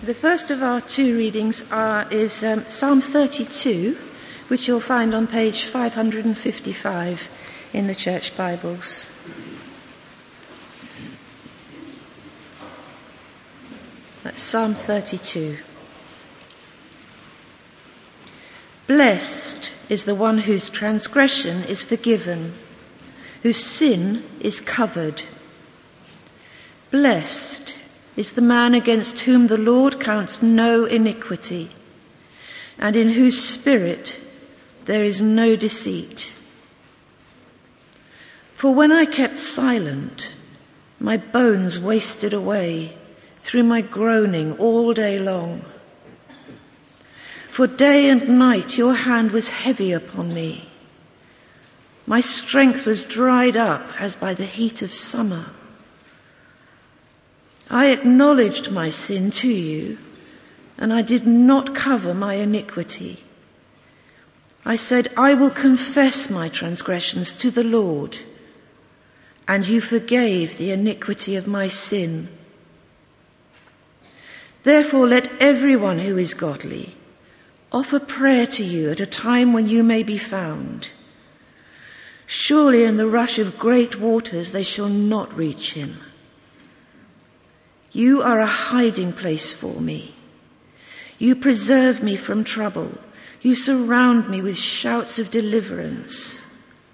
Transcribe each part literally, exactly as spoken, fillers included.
The first of our two readings are, is um, Psalm thirty-two, which you'll find on page five hundred fifty-five in the Church Bibles. That's Psalm thirty-two. Blessed is the one whose transgression is forgiven, whose sin is covered. Blessed is the man against whom the Lord counts no iniquity, and in whose spirit there is no deceit. For when I kept silent, my bones wasted away through my groaning all day long. For day and night your hand was heavy upon me. My strength was dried up as by the heat of summer. I acknowledged my sin to you, and I did not cover my iniquity. I said, I will confess my transgressions to the Lord, and you forgave the iniquity of my sin. Therefore, let everyone who is godly offer prayer to you at a time when you may be found. Surely in the rush of great waters they shall not reach him. You are a hiding place for me. You preserve me from trouble. You surround me with shouts of deliverance.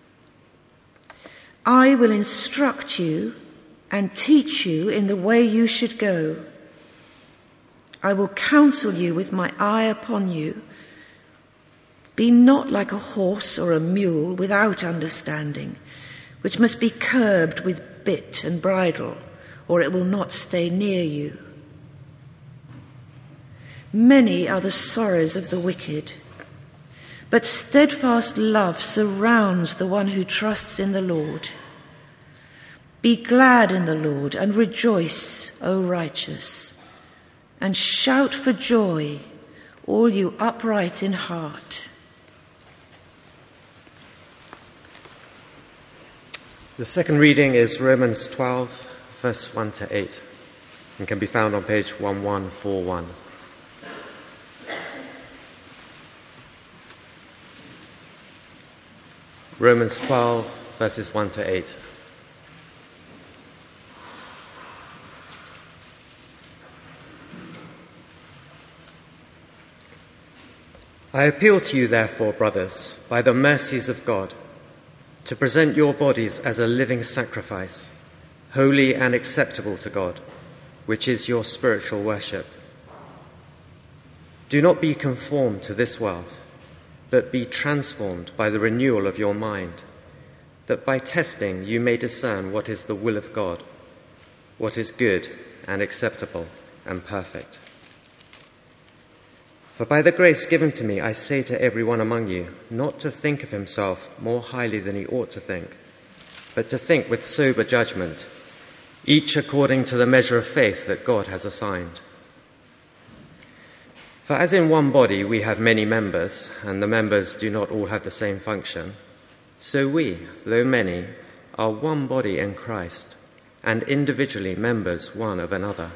I will instruct you and teach you in the way you should go. I will counsel you with my eye upon you. Be not like a horse or a mule without understanding, which must be curbed with bit and bridle, or it will not stay near you. Many are the sorrows of the wicked, but steadfast love surrounds the one who trusts in the Lord. Be glad in the Lord and rejoice, O righteous, and shout for joy, all you upright in heart. The second reading is Romans twelve, verse one to eight, and can be found on page eleven forty-one. Romans twelve, verses one to eight. I appeal to you, therefore, brothers, by the mercies of God, to present your bodies as a living sacrifice, holy and acceptable to God, which is your spiritual worship. Do not be conformed to this world, but be transformed by the renewal of your mind, that by testing you may discern what is the will of God, what is good and acceptable and perfect. For by the grace given to me, I say to everyone among you, not to think of himself more highly than he ought to think, but to think with sober judgment, each according to the measure of faith that God has assigned. For as in one body we have many members, and the members do not all have the same function, so we, though many, are one body in Christ, and individually members one of another.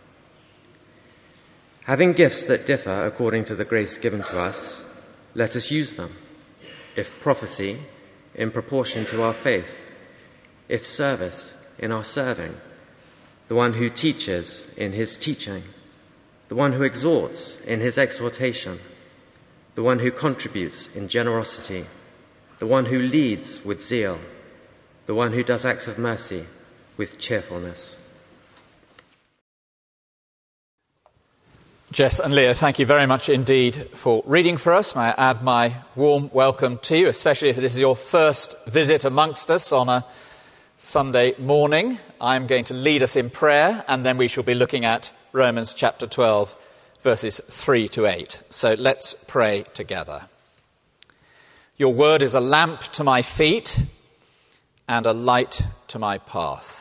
Having gifts that differ according to the grace given to us, let us use them. If prophecy, in proportion to our faith. If service, in our serving. The one who teaches, in his teaching. The one who exhorts, in his exhortation. The one who contributes, in generosity. The one who leads, with zeal. The one who does acts of mercy, with cheerfulness. Jess and Leah, thank you very much indeed for reading for us. May I add my warm welcome to you, especially if this is your first visit amongst us on a Sunday morning. I'm going to lead us in prayer, and then we shall be looking at Romans chapter twelve, verses three to eight. So let's pray together. Your word is a lamp to my feet and a light to my path.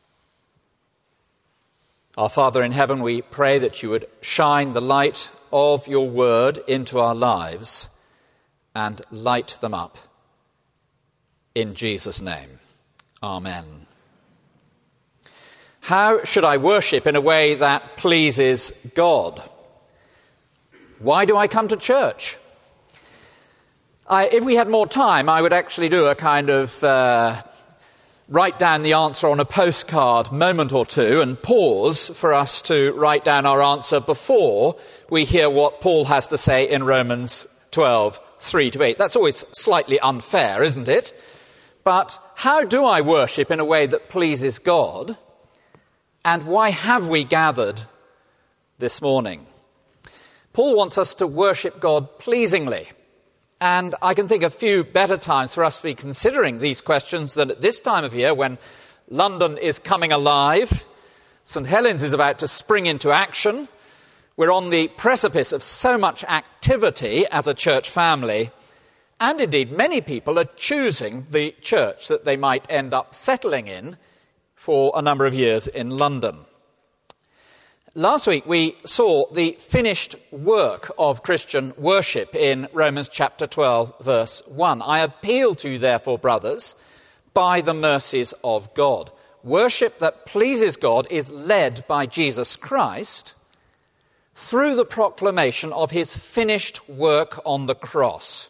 Our Father in heaven, we pray that you would shine the light of your word into our lives and light them up. In Jesus' name, amen. How should I worship in a way that pleases God? Why do I come to church? I, if we had more time, I would actually do a kind of uh, write down the answer on a postcard moment or two and pause for us to write down our answer before we hear what Paul has to say in Romans twelve, three to eight. That's always slightly unfair, isn't it? But how do I worship in a way that pleases God? And why have we gathered this morning? Paul wants us to worship God pleasingly. And I can think of few better times for us to be considering these questions than at this time of year when London is coming alive, St Helens is about to spring into action, we're on the precipice of so much activity as a church family, and indeed many people are choosing the church that they might end up settling in for a number of years in London. Last week we saw the finished work of Christian worship in Romans chapter twelve, verse one. I appeal to you, therefore, brothers, by the mercies of God. Worship that pleases God is led by Jesus Christ through the proclamation of his finished work on the cross.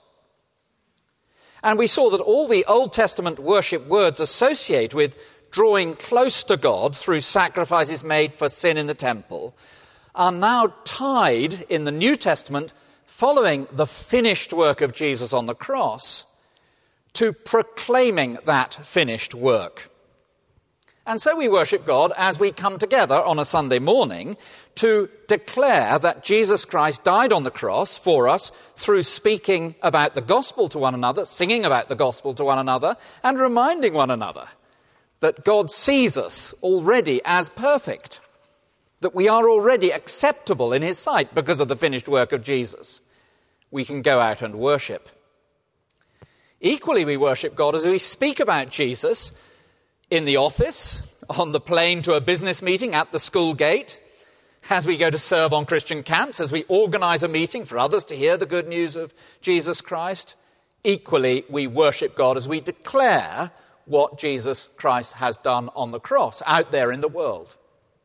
And we saw that all the Old Testament worship words associate with drawing close to God through sacrifices made for sin in the temple, are now tied in the New Testament, following the finished work of Jesus on the cross, to proclaiming that finished work. And so we worship God as we come together on a Sunday morning to declare that Jesus Christ died on the cross for us through speaking about the gospel to one another, singing about the gospel to one another, and reminding one another that God sees us already as perfect, that we are already acceptable in his sight because of the finished work of Jesus. We can go out and worship. Equally, we worship God as we speak about Jesus in the office, on the plane to a business meeting, at the school gate, as we go to serve on Christian camps, as we organise a meeting for others to hear the good news of Jesus Christ. Equally, we worship God as we declare what Jesus Christ has done on the cross out there in the world.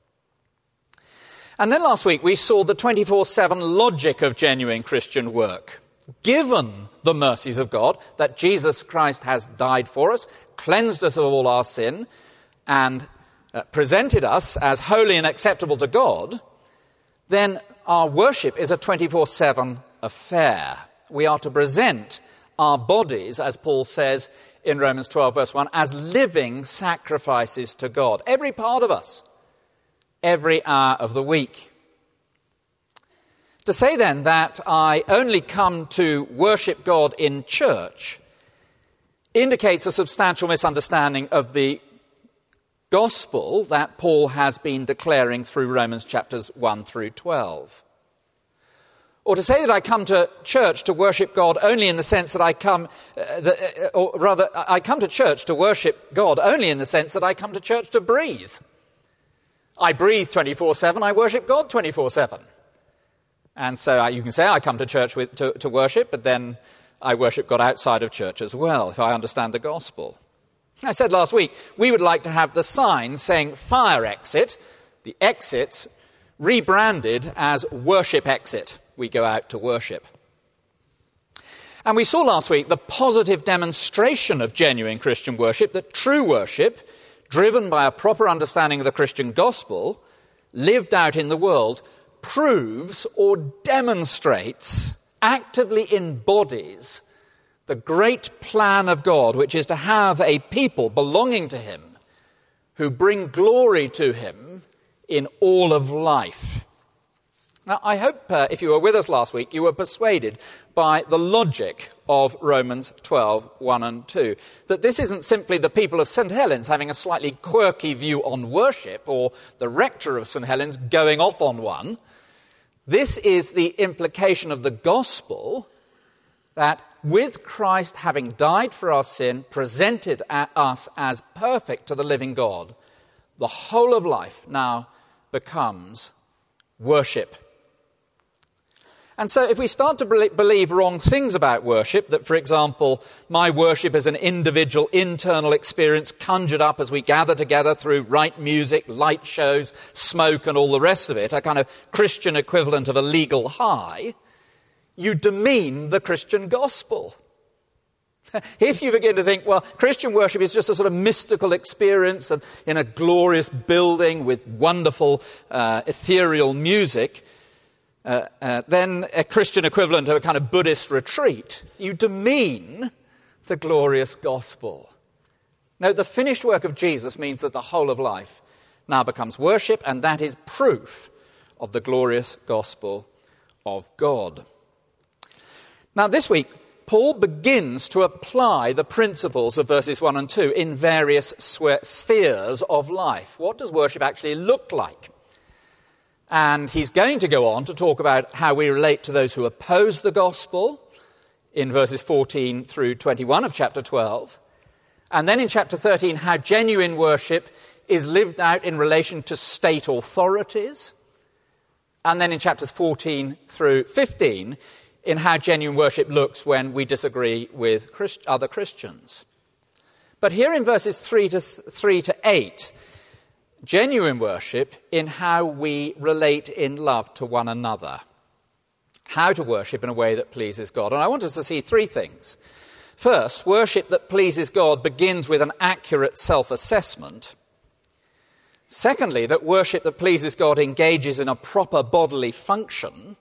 And then last week we saw the twenty-four seven logic of genuine Christian work. Given the mercies of God, that Jesus Christ has died for us, cleansed us of all our sin, and uh, presented us as holy and acceptable to God, then our worship is a twenty-four seven affair. We are to present our bodies, as Paul says in Romans twelve, verse one, as living sacrifices to God. Every part of us, every hour of the week. To say then that I only come to worship God in church indicates a substantial misunderstanding of the gospel that Paul has been declaring through Romans chapters one through twelve. Or to say that I come to church to worship God only in the sense that I come, uh, the, uh, or rather, I come to church to worship God only in the sense that I come to church to breathe. I breathe twenty-four seven, I worship God twenty-four seven. And so I, you can say I come to church with, to, to worship, but then I worship God outside of church as well, if I understand the gospel. I said last week, we would like to have the sign saying fire exit, the exits rebranded as worship exit. We go out to worship. And we saw last week the positive demonstration of genuine Christian worship, that true worship, driven by a proper understanding of the Christian gospel, lived out in the world, proves or demonstrates, actively embodies the great plan of God, which is to have a people belonging to him who bring glory to him in all of life. Now, I hope uh, if you were with us last week, you were persuaded by the logic of Romans twelve, one and two, that this isn't simply the people of St Helens having a slightly quirky view on worship, or the rector of St Helens going off on one. This is the implication of the gospel, that with Christ having died for our sin, presented us as perfect to the living God, the whole of life now becomes worship. And so if we start to be- believe wrong things about worship, that, for example, my worship is an individual internal experience conjured up as we gather together through right music, light shows, smoke and all the rest of it, a kind of Christian equivalent of a legal high, you demean the Christian gospel. If you begin to think, well, Christian worship is just a sort of mystical experience and in a glorious building with wonderful uh, ethereal music, uh, uh, then a Christian equivalent of a kind of Buddhist retreat, you demean the glorious gospel. No, the finished work of Jesus means that the whole of life now becomes worship, and that is proof of the glorious gospel of God. Now, this week, Paul begins to apply the principles of verses one and two in various spheres of life. What does worship actually look like? And he's going to go on to talk about how we relate to those who oppose the gospel in verses fourteen through twenty-one of chapter twelve. And then in chapter thirteen, how genuine worship is lived out in relation to state authorities. And then in chapters fourteen through fifteen, in how genuine worship looks when we disagree with Christ- other Christians. But here in verses three to th- three to eight, genuine worship in how we relate in love to one another. How to worship in a way that pleases God. And I want us to see three things. First, worship that pleases God begins with an accurate self-assessment. Secondly, that worship that pleases God engages in a proper bodily function.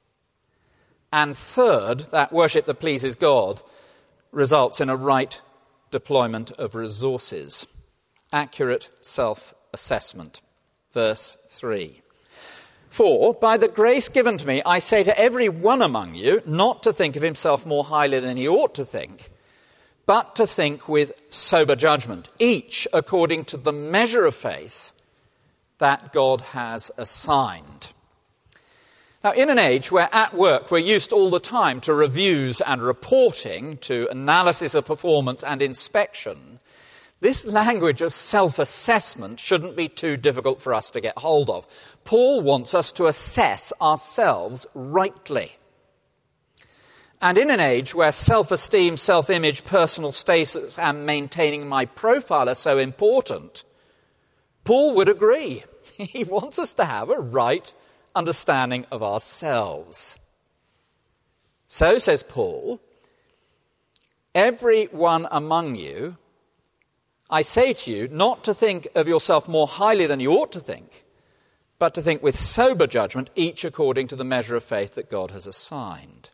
And third, that worship that pleases God results in a right deployment of resources. Accurate self-assessment. Verse three. For, by the grace given to me, I say to every one among you, not to think of himself more highly than he ought to think, but to think with sober judgment, each according to the measure of faith that God has assigned. Now, in an age where at work we're used all the time to reviews and reporting, to analysis of performance and inspection, this language of self-assessment shouldn't be too difficult for us to get hold of. Paul wants us to assess ourselves rightly. And in an age where self-esteem, self-image, personal status, and maintaining my profile are so important, Paul would agree. He wants us to have a right understanding of ourselves. So, says Paul, every one among you, I say to you, not to think of yourself more highly than you ought to think, but to think with sober judgment, each according to the measure of faith that God has assigned.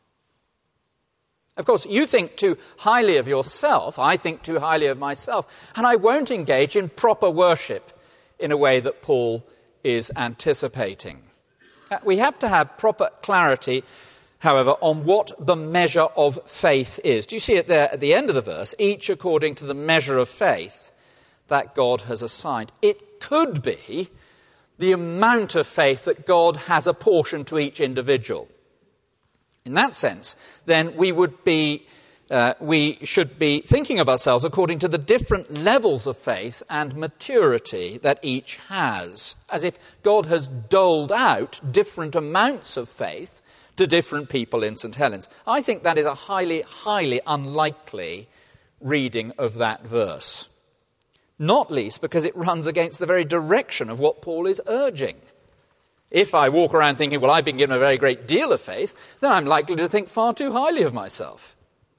Of course, you think too highly of yourself, I think too highly of myself, and I won't engage in proper worship in a way that Paul is anticipating. We have to have proper clarity, however, on what the measure of faith is. Do you see it there at the end of the verse? Each according to the measure of faith that God has assigned. It could be the amount of faith that God has apportioned to each individual. In that sense, then we would be, uh, we should be thinking of ourselves according to the different levels of faith and maturity that each has, as if God has doled out different amounts of faith to different people in Saint Helens. I think that is a highly, highly unlikely reading of that verse, not least because it runs against the very direction of what Paul is urging. If I walk around thinking, well, I've been given a very great deal of faith, then I'm likely to think far too highly of myself.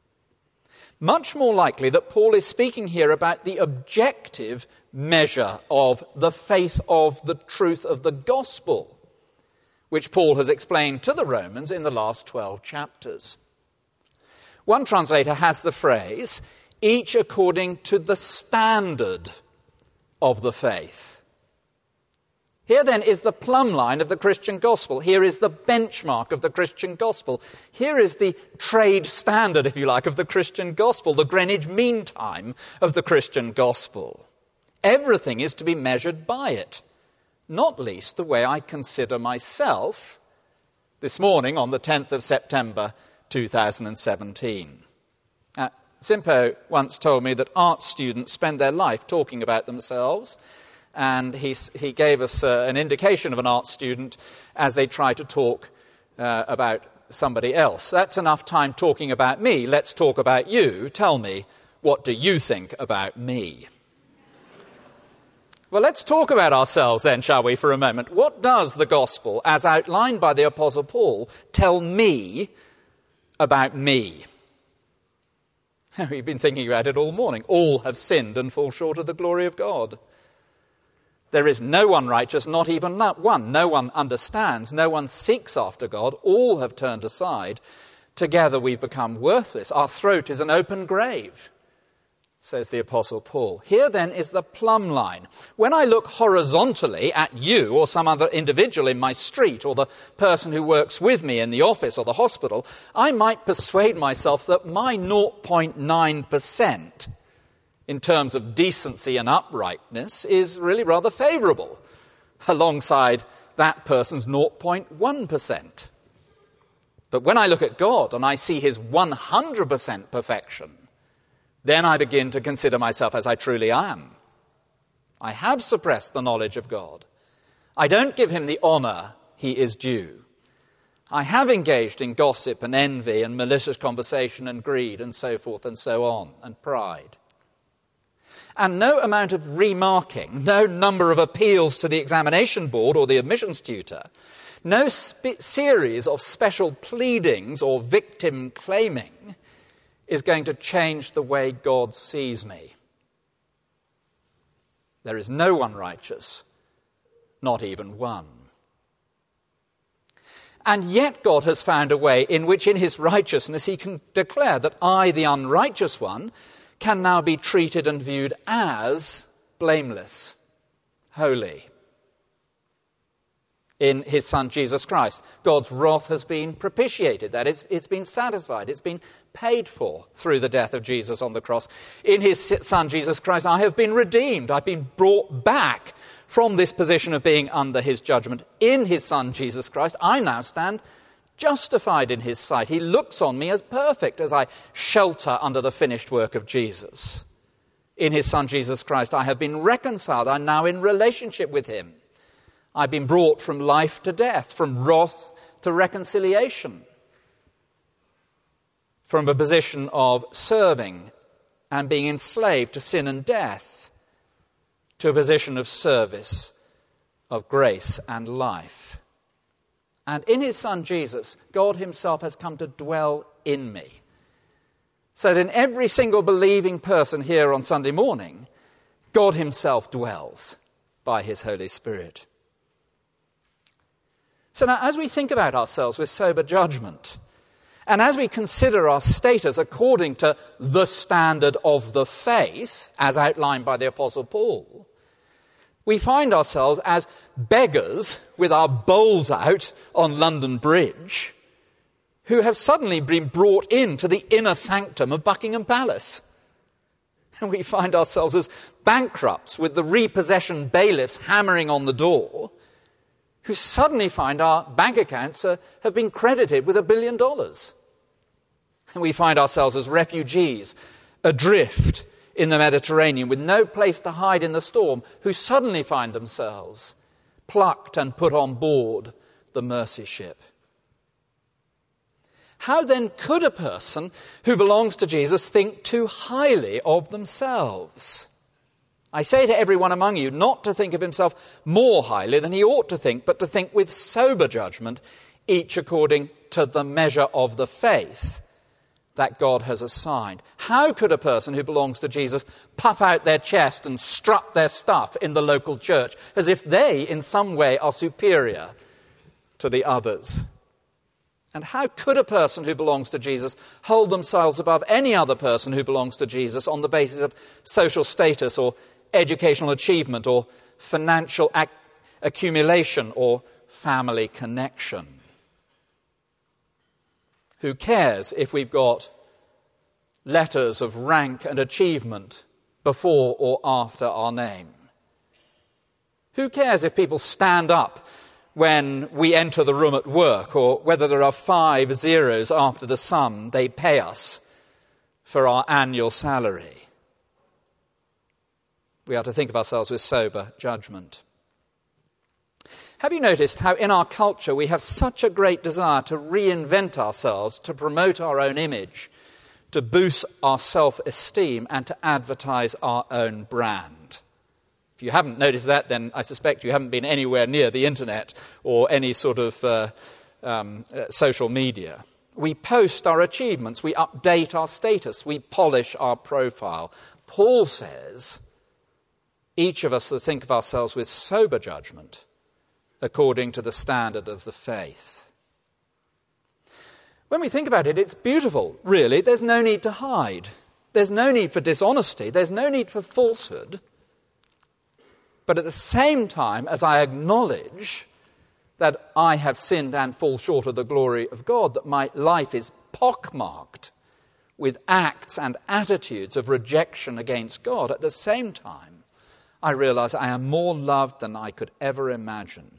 Much more likely that Paul is speaking here about the objective measure of the faith of the truth of the gospel, which Paul has explained to the Romans in the last twelve chapters. One translator has the phrase, each according to the standard of the faith. Here then is the plumb line of the Christian gospel. Here is the benchmark of the Christian gospel. Here is the trade standard, if you like, of the Christian gospel, the Greenwich Mean Time of the Christian gospel. Everything is to be measured by it, not least the way I consider myself this morning on the tenth of September two thousand seventeen. Uh, Simpo once told me that art students spend their life talking about themselves, and he, he gave us uh, an indication of an art student as they try to talk uh, about somebody else. That's enough time talking about me. Let's talk about you. Tell me, what do you think about me? Well, let's talk about ourselves then, shall we, for a moment. What does the gospel, as outlined by the Apostle Paul, tell me about me? We've been thinking about it all morning. All have sinned and fall short of the glory of God. There is no one righteous, not even one. No one understands. No one seeks after God. All have turned aside. Together we've become worthless. Our throat is an open grave, says the Apostle Paul. Here then is the plumb line. When I look horizontally at you or some other individual in my street or the person who works with me in the office or the hospital, I might persuade myself that my zero point nine percent in terms of decency and uprightness is really rather favourable alongside that person's zero point one percent. But when I look at God and I see his one hundred percent perfection, then I begin to consider myself as I truly am. I have suppressed the knowledge of God. I don't give him the honour he is due. I have engaged in gossip and envy and malicious conversation and greed and so forth and so on, and pride. And no amount of remarking, no number of appeals to the examination board or the admissions tutor, no sp- series of special pleadings or victim claiming is going to change the way God sees me. There is no one righteous, not even one. And yet God has found a way in which in his righteousness he can declare that I, the unrighteous one, can now be treated and viewed as blameless, holy. In his Son, Jesus Christ, God's wrath has been propitiated. That is, it's been satisfied. It's been paid for through the death of Jesus on the cross. In his Son, Jesus Christ, I have been redeemed. I've been brought back from this position of being under his judgment. In his Son, Jesus Christ, I now stand justified in his sight. He looks on me as perfect as I shelter under the finished work of Jesus. In his Son, Jesus Christ, I have been reconciled. I'm now in relationship with him. I've been brought from life to death, from wrath to reconciliation, from a position of serving and being enslaved to sin and death, to a position of service, of grace and life. And in his Son Jesus, God himself has come to dwell in me. So that in every single believing person here on Sunday morning, God himself dwells by his Holy Spirit. So now, as we think about ourselves with sober judgment, and as we consider our status according to the standard of the faith, as outlined by the Apostle Paul, we find ourselves as beggars with our bowls out on London Bridge, who have suddenly been brought into the inner sanctum of Buckingham Palace. And we find ourselves as bankrupts with the repossession bailiffs hammering on the door, who suddenly find our bank accounts uh, have been credited with a billion dollars. And we find ourselves as refugees adrift in the Mediterranean with no place to hide in the storm, who suddenly find themselves plucked and put on board the Mercy ship. How then could a person who belongs to Jesus think too highly of themselves? I say to everyone among you not to think of himself more highly than he ought to think, but to think with sober judgment, each according to the measure of the faith that God has assigned. How could a person who belongs to Jesus puff out their chest and strut their stuff in the local church as if they in some way are superior to the others? And how could a person who belongs to Jesus hold themselves above any other person who belongs to Jesus on the basis of social status or educational achievement or financial ac- accumulation or family connection? Who cares if we've got letters of rank and achievement before or after our name? Who cares if people stand up when we enter the room at work, or whether there are five zeros after the sum they pay us for our annual salary? We are to think of ourselves with sober judgment. Have you noticed how in our culture we have such a great desire to reinvent ourselves, to promote our own image, to boost our self-esteem, and to advertise our own brand? If you haven't noticed that, then I suspect you haven't been anywhere near the internet or any sort of uh, um, uh, social media. We post our achievements, we update our status, we polish our profile. Paul says, each of us that think of ourselves with sober judgment, according to the standard of the faith. When we think about it, it's beautiful, really. There's no need to hide. There's no need for dishonesty. There's no need for falsehood. But at the same time, as I acknowledge that I have sinned and fall short of the glory of God, that my life is pockmarked with acts and attitudes of rejection against God, at the same time, I realize I am more loved than I could ever imagine.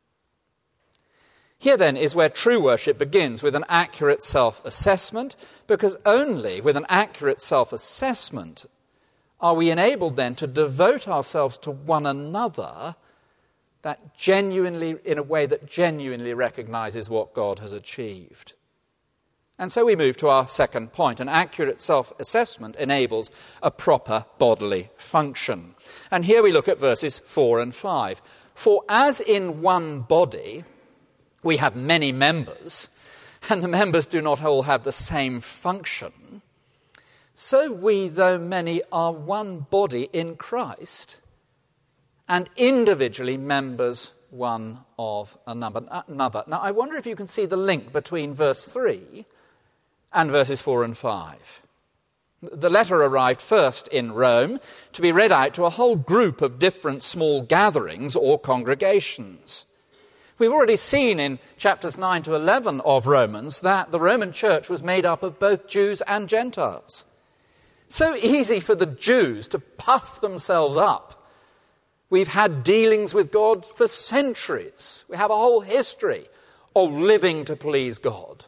Here then is where true worship begins, with an accurate self-assessment, because only with an accurate self-assessment are we enabled then to devote ourselves to one another that genuinely, in a way that genuinely recognizes what God has achieved. And so we move to our second point. An accurate self-assessment enables a proper bodily function. And here we look at verses four and five. For as in one body we have many members, and the members do not all have the same function, so we, though many, are one body in Christ, and individually members one of another. Now, I wonder if you can see the link between verse three and verses four and five. The letter arrived first in Rome to be read out to a whole group of different small gatherings or congregations. We've already seen in chapters nine to eleven of Romans that the Roman church was made up of both Jews and Gentiles. So easy for the Jews to puff themselves up. We've had dealings with God for centuries. We have a whole history of living to please God.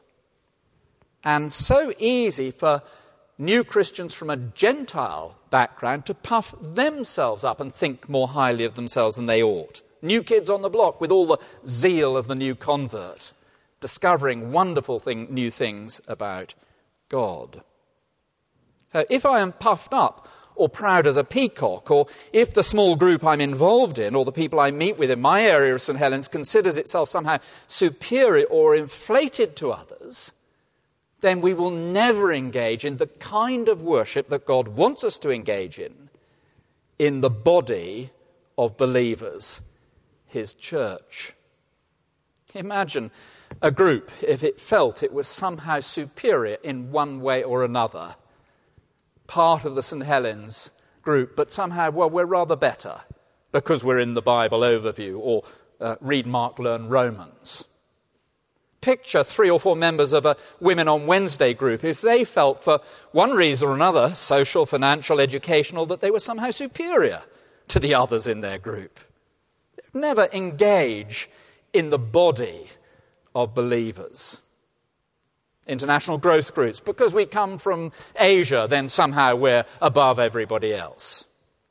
And so easy for new Christians from a Gentile background to puff themselves up and think more highly of themselves than they ought. New kids on the block with all the zeal of the new convert, discovering wonderful thing, new things about God. So if I am puffed up or proud as a peacock, or if the small group I'm involved in or the people I meet with in my area of Saint Helens considers itself somehow superior or inflated to others, then we will never engage in the kind of worship that God wants us to engage in, in the body of believers, his church. Imagine a group, if it felt it was somehow superior in one way or another, part of the Saint Helens group, but somehow, well, we're rather better because we're in the Bible overview, or uh, read Mark, learn Romans. Picture three or four members of a Women on Wednesday group, if they felt for one reason or another, social, financial, educational, that they were somehow superior to the others in their group. They'd never engage in the body of believers. International growth groups, because we come from Asia, then somehow we're above everybody else.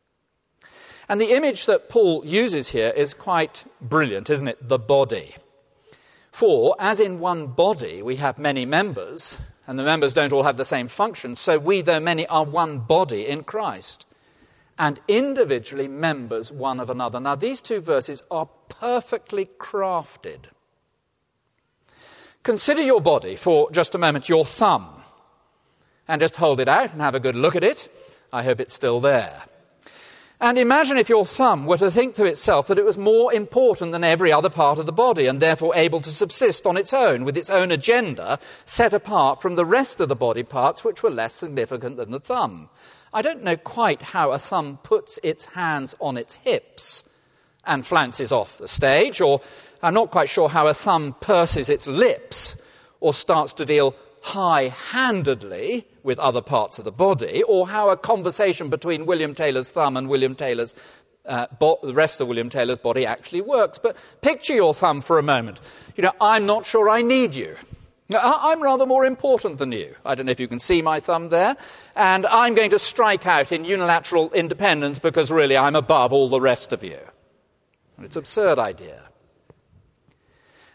And the image that Paul uses here is quite brilliant, isn't it? The body. For, as in one body we have many members, and the members don't all have the same function, so we, though many, are one body in Christ, and individually members one of another. Now, these two verses are perfectly crafted. Consider your body for just a moment, your thumb, and just hold it out and have a good look at it. I hope it's still there. And imagine if your thumb were to think to itself that it was more important than every other part of the body, and therefore able to subsist on its own, with its own agenda, set apart from the rest of the body parts which were less significant than the thumb. I don't know quite how a thumb puts its hands on its hips and flounces off the stage, or I'm not quite sure how a thumb purses its lips or starts to deal high-handedly with other parts of the body, or how a conversation between William Taylor's thumb and William Taylor's, uh, bo- the rest of William Taylor's body actually works. But picture your thumb for a moment. You know, I'm not sure I need you. I'm rather more important than you. I don't know if you can see my thumb there. And I'm going to strike out in unilateral independence because really I'm above all the rest of you. It's an absurd idea.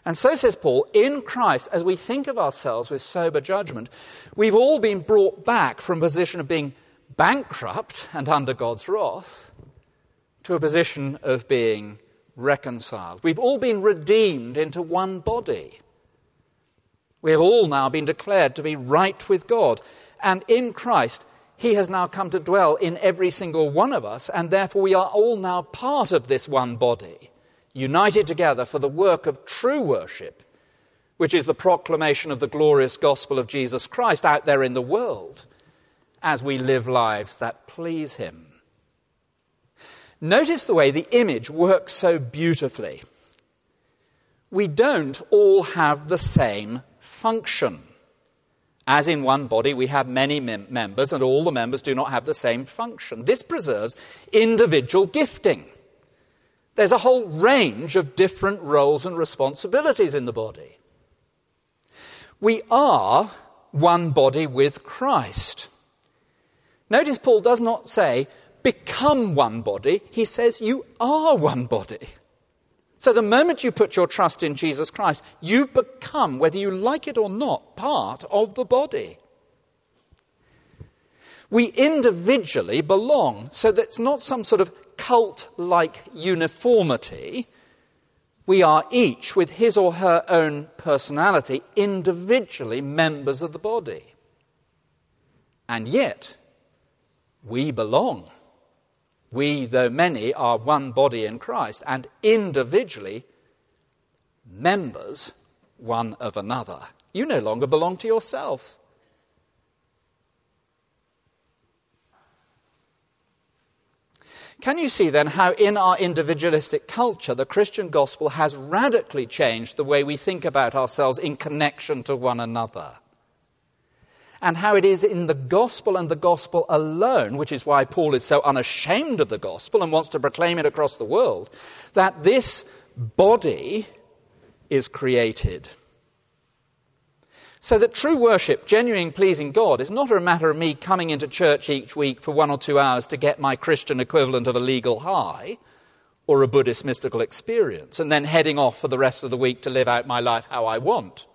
And so says Paul, in Christ, as we think of ourselves with sober judgment, we've all been brought back from a position of being bankrupt and under God's wrath to a position of being reconciled. We've all been redeemed into one body. We have all now been declared to be right with God. And in Christ, he has now come to dwell in every single one of us, and therefore we are all now part of this one body, united together for the work of true worship, which is the proclamation of the glorious gospel of Jesus Christ out there in the world as we live lives that please him. Notice the way the image works so beautifully. We don't all have the same function. As in one body, we have many mem- members, and all the members do not have the same function. This preserves individual gifting. There's a whole range of different roles and responsibilities in the body. We are one body with Christ. Notice Paul does not say, become one body. He says, you are one body. So the moment you put your trust in Jesus Christ, you become, whether you like it or not, part of the body. We individually belong, so that it's not some sort of cult-like uniformity. We are each, with his or her own personality, individually members of the body. And yet, we belong. We, though many, are one body in Christ, and individually members one of another. You no longer belong to yourself. Can you see then how in our individualistic culture the Christian gospel has radically changed the way we think about ourselves in connection to one another? And how it is in the gospel and the gospel alone, which is why Paul is so unashamed of the gospel and wants to proclaim it across the world, that this body is created. So that true worship, genuine pleasing God, is not a matter of me coming into church each week for one or two hours to get my Christian equivalent of a legal high or a Buddhist mystical experience and then heading off for the rest of the week to live out my life how I want.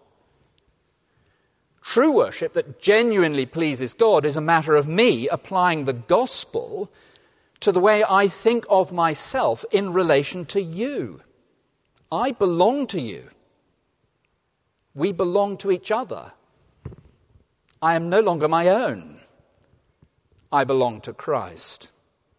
True worship that genuinely pleases God is a matter of me applying the gospel to the way I think of myself in relation to you. I belong to you. We belong to each other. I am no longer my own. I belong to Christ.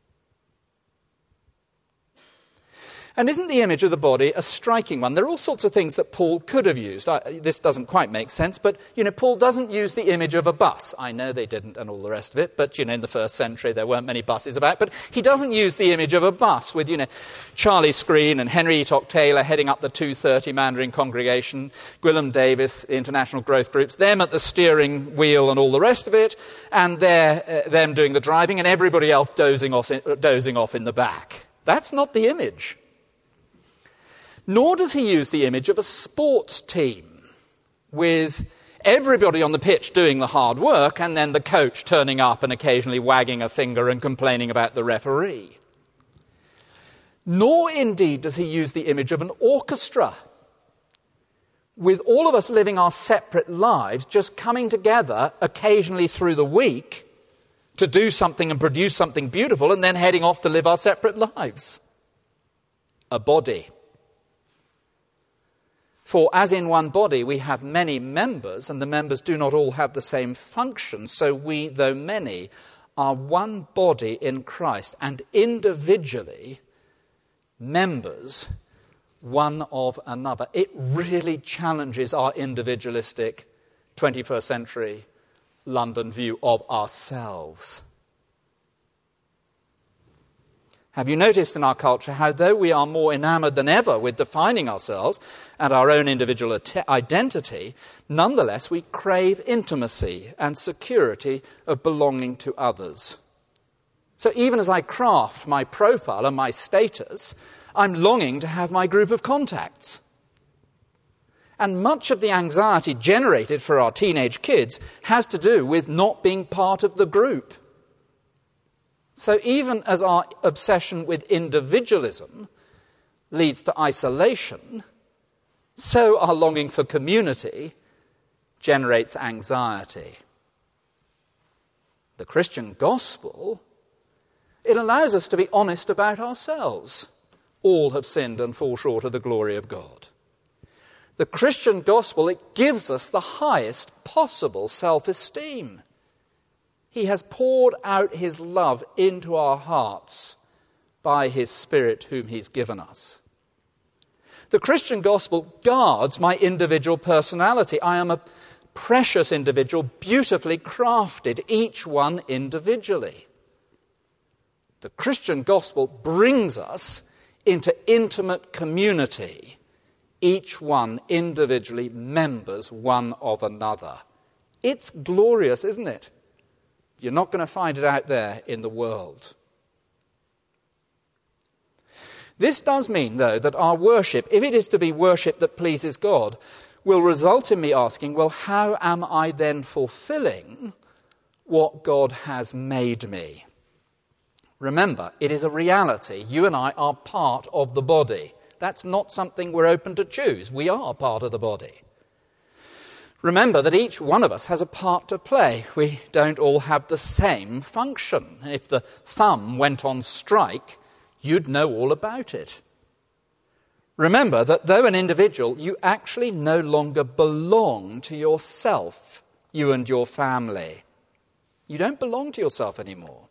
And isn't the image of the body a striking one? There are all sorts of things that Paul could have used. I, this doesn't quite make sense, but, you know, Paul doesn't use the image of a bus. I know they didn't and all the rest of it, but, you know, in the first century there weren't many buses about. But he doesn't use the image of a bus with, you know, Charlie Screen and Henry Etoch Taylor heading up the two thirty Mandarin congregation, Gwilym Davis, international growth groups, them at the steering wheel and all the rest of it, and they're, uh, them doing the driving and everybody else dozing off, in, dozing off in the back. That's not the image. Nor does he use the image of a sports team with everybody on the pitch doing the hard work and then the coach turning up and occasionally wagging a finger and complaining about the referee. Nor indeed does he use the image of an orchestra with all of us living our separate lives, just coming together occasionally through the week to do something and produce something beautiful and then heading off to live our separate lives. A body. For as in one body we have many members, and the members do not all have the same function, so we, though many, are one body in Christ, and individually members one of another. It really challenges our individualistic twenty-first century London view of ourselves. Have you noticed in our culture how though we are more enamored than ever with defining ourselves and our own individual at- identity, nonetheless we crave intimacy and security of belonging to others. So even as I craft my profile and my status, I'm longing to have my group of contacts. And much of the anxiety generated for our teenage kids has to do with not being part of the group. So even as our obsession with individualism leads to isolation, so our longing for community generates anxiety. The Christian gospel, it allows us to be honest about ourselves. All have sinned and fall short of the glory of God. The Christian gospel, it gives us the highest possible self-esteem. He has poured out his love into our hearts by his Spirit whom he's given us. The Christian gospel guards my individual personality. I am a precious individual, beautifully crafted, each one individually. The Christian gospel brings us into intimate community, each one individually members one of another. It's glorious, isn't it? You're not going to find it out there in the world. This does mean, though, that our worship, if it is to be worship that pleases God, will result in me asking, well, how am I then fulfilling what God has made me? Remember, it is a reality. You and I are part of the body. That's not something we're open to choose. We are part of the body. Remember that each one of us has a part to play. We don't all have the same function. If the thumb went on strike, you'd know all about it. Remember that though an individual, you actually no longer belong to yourself, you and your family. You don't belong to yourself anymore.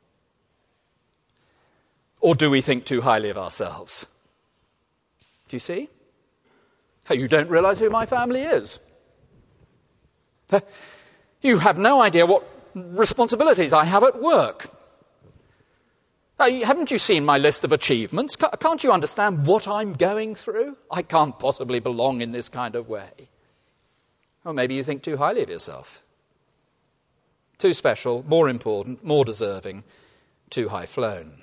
Or do we think too highly of ourselves? Do you see? You don't realize who my family is. You have no idea what responsibilities I have at work. Haven't you seen my list of achievements? Can't you understand what I'm going through? I can't possibly belong in this kind of way. Or maybe you think too highly of yourself. Too special, more important, more deserving, too high flown.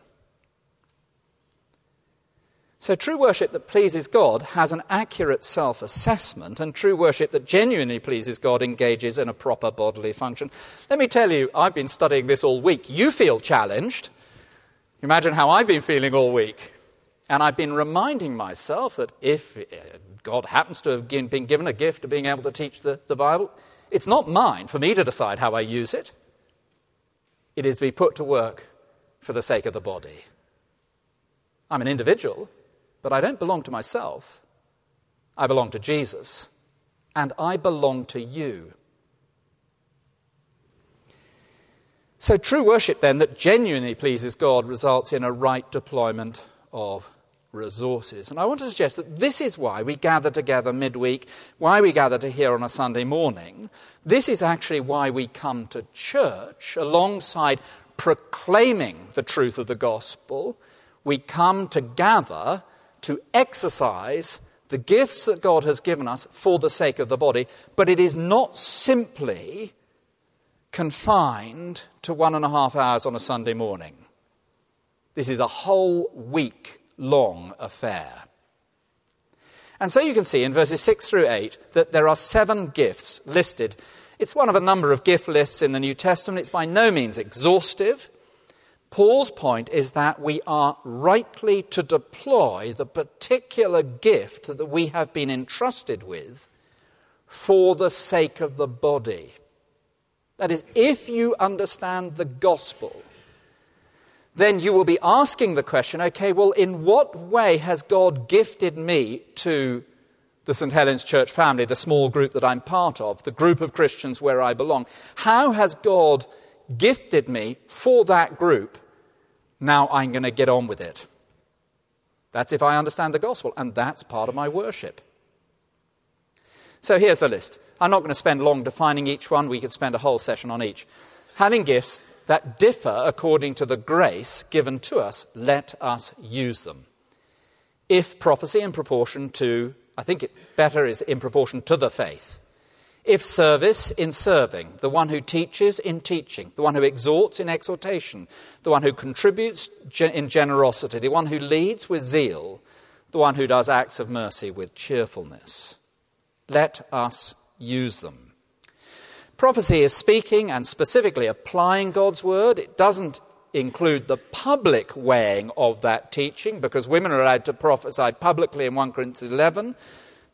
So true worship that pleases God has an accurate self-assessment, and true worship that genuinely pleases God engages in a proper bodily function. Let me tell you, I've been studying this all week. You feel challenged. Imagine how I've been feeling all week. And I've been reminding myself that if God happens to have been given a gift of being able to teach the, the Bible, it's not mine for me to decide how I use it. It is to be put to work for the sake of the body. I'm an individual, but I don't belong to myself. I belong to Jesus, and I belong to you. So true worship, then, that genuinely pleases God results in a right deployment of resources. And I want to suggest that this is why we gather together midweek, why we gather to hear on a Sunday morning. This is actually why we come to church alongside proclaiming the truth of the gospel. We come to gather to exercise the gifts that God has given us for the sake of the body, but it is not simply confined to one and a half hours on a Sunday morning. This is a whole week-long affair. And so you can see in verses six through eight that there are seven gifts listed. It's one of a number of gift lists in the New Testament. It's by no means exhaustive. Paul's point is that we are rightly to deploy the particular gift that we have been entrusted with for the sake of the body. That is, if you understand the gospel, then you will be asking the question, okay, well, in what way has God gifted me to the Saint Helens Church family, the small group that I'm part of, the group of Christians where I belong? How has God gifted me for that group? Now I'm going to get on with it. That's if I understand the gospel, and that's part of my worship. So here's the list. I'm not going to spend long defining each one. We could spend a whole session on each. Having gifts that differ according to the grace given to us, let us use them. If prophecy, in proportion to, I think it better is in proportion to the faith. If service, in serving. The one who teaches, in teaching. The one who exhorts, in exhortation. The one who contributes in generosity. The one who leads, with zeal. The one who does acts of mercy, with cheerfulness. Let us use them. Prophecy is speaking and specifically applying God's word. It doesn't include the public weighing of that teaching, because women are allowed to prophesy publicly in First Corinthians eleven,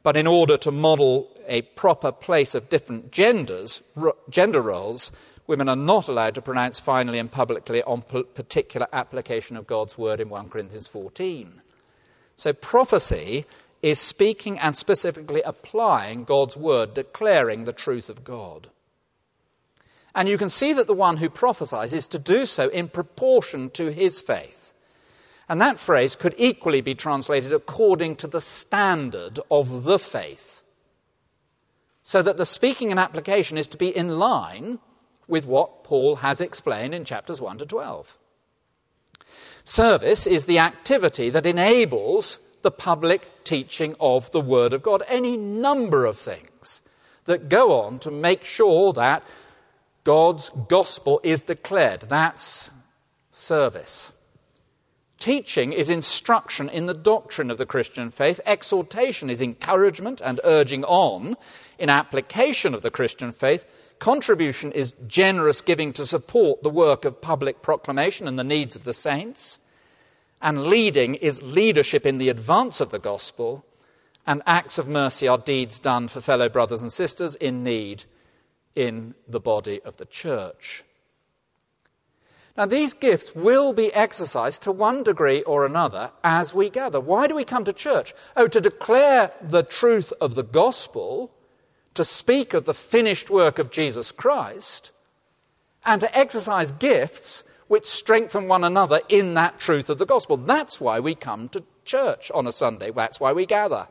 But in order to model a proper place of different genders, r- gender roles, women are not allowed to pronounce finally and publicly on p- particular application of God's word in First Corinthians fourteen. So prophecy is speaking and specifically applying God's word, declaring the truth of God. And you can see that the one who prophesies is to do so in proportion to his faith. And that phrase could equally be translated according to the standard of the faith. So that the speaking and application is to be in line with what Paul has explained in chapters one to twelve. Service is the activity that enables the public teaching of the Word of God. Any number of things that go on to make sure that God's gospel is declared. That's service. Teaching is instruction in the doctrine of the Christian faith. Exhortation is encouragement and urging on in application of the Christian faith. Contribution is generous giving to support the work of public proclamation and the needs of the saints. And leading is leadership in the advance of the gospel. And acts of mercy are deeds done for fellow brothers and sisters in need in the body of the church. Now, these gifts will be exercised to one degree or another as we gather. Why do we come to church? Oh, to declare the truth of the gospel, to speak of the finished work of Jesus Christ, and to exercise gifts which strengthen one another in that truth of the gospel. That's why we come to church on a Sunday. That's why we gather.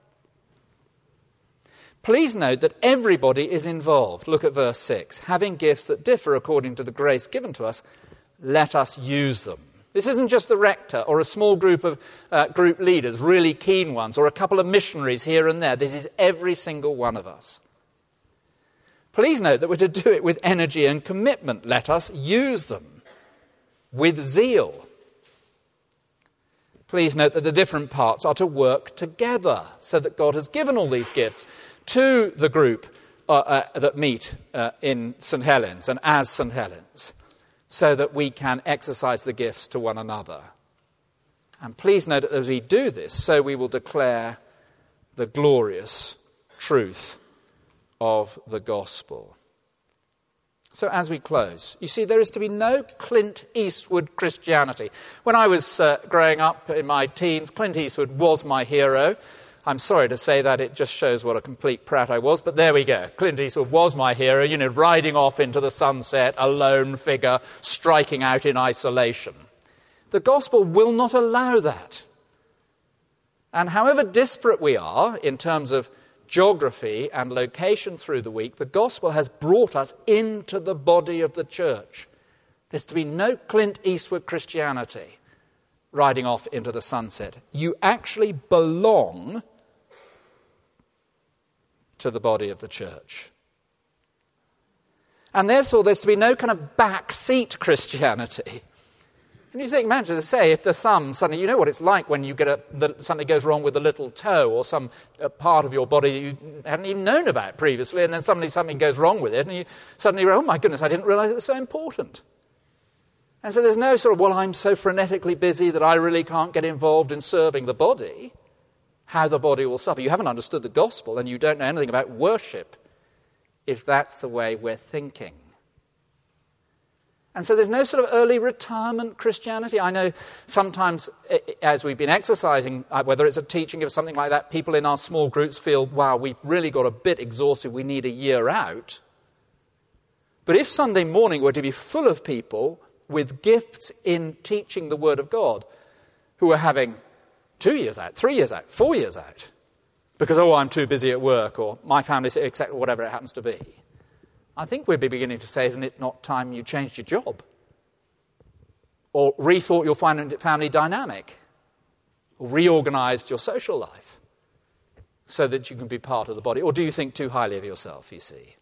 Please note that everybody is involved. Look at verse six. Having gifts that differ according to the grace given to us, let us use them. This isn't just the rector or a small group of uh, group leaders, really keen ones, or a couple of missionaries here and there. This is every single one of us. Please note that we're to do it with energy and commitment. Let us use them with zeal. Please note that the different parts are to work together so that God has given all these gifts to the group uh, uh, that meet uh, in St Helens and as St Helens, so that we can exercise the gifts to one another. And please note that as we do this, so we will declare the glorious truth of the gospel. So as we close, you see, there is to be no Clint Eastwood Christianity. When I was uh, growing up in my teens, Clint Eastwood was my hero. I'm sorry to say that, it just shows what a complete prat I was, but there we go. Clint Eastwood was my hero, you know, riding off into the sunset, a lone figure, striking out in isolation. The gospel will not allow that. And however disparate we are in terms of geography and location through the week, the gospel has brought us into the body of the church. There's to be no Clint Eastwood Christianity riding off into the sunset. You actually belong to the body of the church. And therefore there's to be no kind of backseat Christianity. And you think, imagine to say, if the thumb suddenly, you know what it's like when you get a, the, something goes wrong with the little toe or some uh, part of your body you hadn't even known about previously, and then suddenly something goes wrong with it, and you suddenly go, oh my goodness, I didn't realize it was so important. And so there's no sort of, well, I'm so frenetically busy that I really can't get involved in serving the body, how the body will suffer. You haven't understood the gospel, and you don't know anything about worship if that's the way we're thinking. And so there's no sort of early retirement Christianity. I know sometimes as we've been exercising, whether it's a teaching of something like that, people in our small groups feel, wow, we've really got a bit exhausted, we need a year out. But if Sunday morning were to be full of people with gifts in teaching the Word of God, who are having two years out, three years out, four years out, because, oh, I'm too busy at work, or my family's, etc., whatever it happens to be, I think we'd be beginning to say, isn't it not time you changed your job? Or rethought your family dynamic? Or reorganized your social life? So that you can be part of the body? Or do you think too highly of yourself, you see?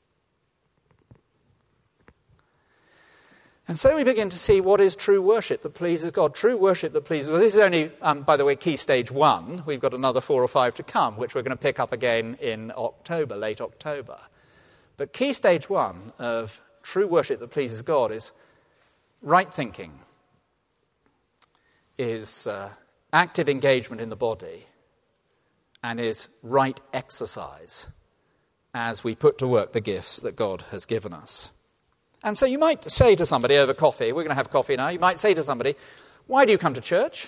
And so we begin to see what is true worship that pleases God. True worship that pleases God. This is only, um, by the way, key stage one. We've got another four or five to come, which we're going to pick up again in October, late October. But key stage one of true worship that pleases God is right thinking, is uh, active engagement in the body, and is right exercise as we put to work the gifts that God has given us. And so you might say to somebody over coffee, we're going to have coffee now, you might say to somebody, why do you come to church?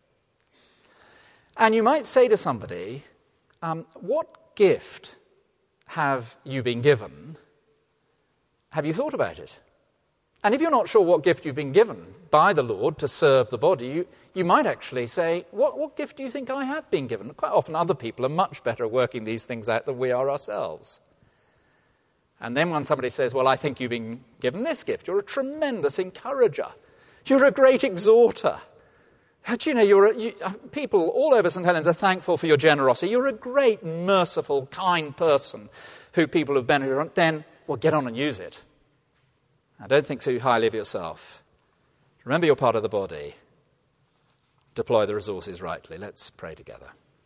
And you might say to somebody, um, what gift have you been given? Have you thought about it? And if you're not sure what gift you've been given by the Lord to serve the body, you, you might actually say, what, what gift do you think I have been given? Quite often other people are much better at working these things out than we are ourselves. And then when somebody says, well, I think you've been given this gift, you're a tremendous encourager. You're a great exhorter. Do you know, you're a, you, people all over St Helens are thankful for your generosity. You're a great, merciful, kind person who people have benefited from. Then, well, get on and use it. Now, don't think too highly of yourself. Remember you're part of the body. Deploy the resources rightly. Let's pray together.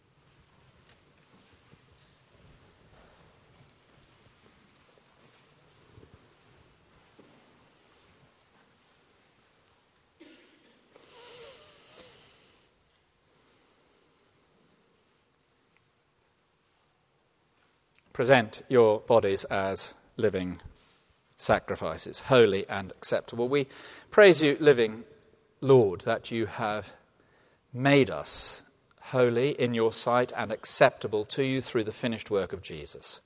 Present your bodies as living sacrifices, holy and acceptable. We praise you, living Lord, that you have made us holy in your sight and acceptable to you through the finished work of Jesus.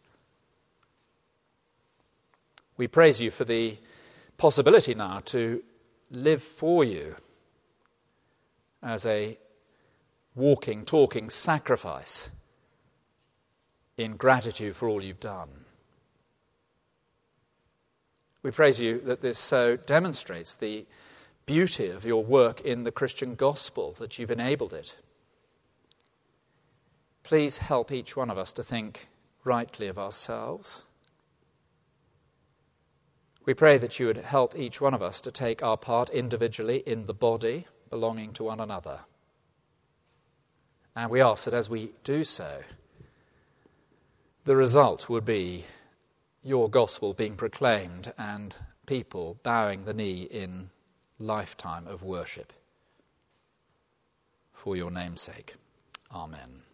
We praise you for the possibility now to live for you as a walking, talking sacrifice in gratitude for all you've done. We praise you that this so demonstrates the beauty of your work in the Christian gospel, that you've enabled it. Please help each one of us to think rightly of ourselves. We pray that you would help each one of us to take our part individually in the body belonging to one another. And we ask that as we do so, the result would be your gospel being proclaimed and people bowing the knee in lifetime of worship for your name's sake. Amen.